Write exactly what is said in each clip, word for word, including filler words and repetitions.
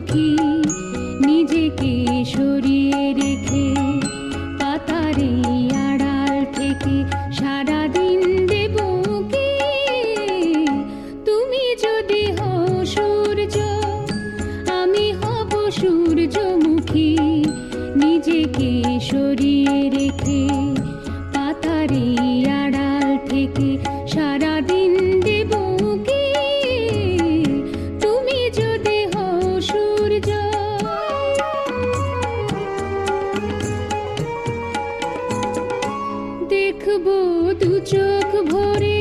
সূর্যমুখী নিজেকে সরিয়ে রেখে পাতারে আড়াল থেকে সারাদিন দেব কি? তুমি যদি হও সূর্য আমি হব সূর্যমুখী নিজেকে সরিয়ে রেখে পাতারে আড়াল থেকে সারাদিন দেব কি? তুমি যদি হও সূর্য। দেখবো দু চোখ ভরে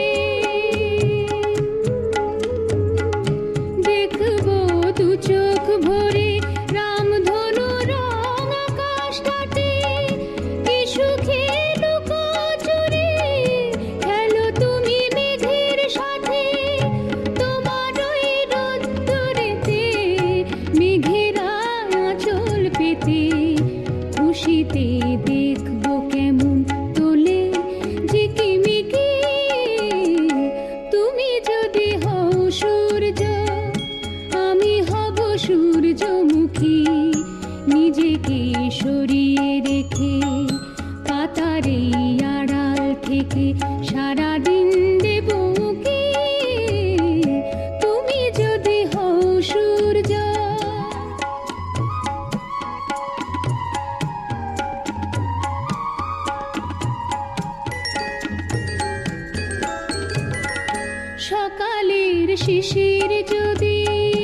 দেখবো দু চোখ ভরে রামধনু রং আকাশটাতে কি সুখে লুকোচুরি খেলো তুমি মেঘের সাথে তোমার ওই রোদ্দুরেতে মেঘেরা আঁচল পেতে খুশিতে দেখবো কেমন তোলে ঝিকিমিকি। তুমি যদি হও সূর্য আমি হব সূর্যমুখী নিজেকে সরিয়ে রেখে পাতারে আড়াল থেকে সারাদিন দেব কি? তুমি যদি হও সূর্য। সকালের শিশির যদি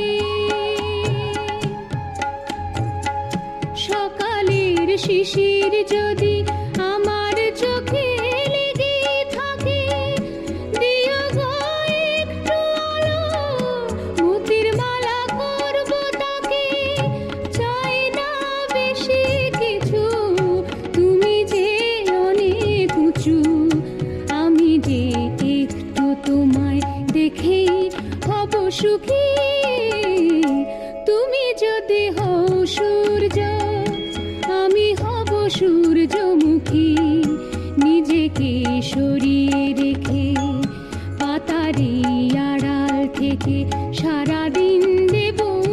সকালের শিশির যদি আমার চোখে লেগে থাকে দিও গো একটু আলো মোতির মালা করব তাকে চাই না বেশি কিছু তুমি যে অনেক উঁচু আমি যে একটু তোমায় দেখেই হব সুখী। তুমি যদি হও সূর্য আমি হব সূর্যমুখী নিজেকে সরিয়ে রেখে পাতারে আড়াল থেকে সারাদিন দেব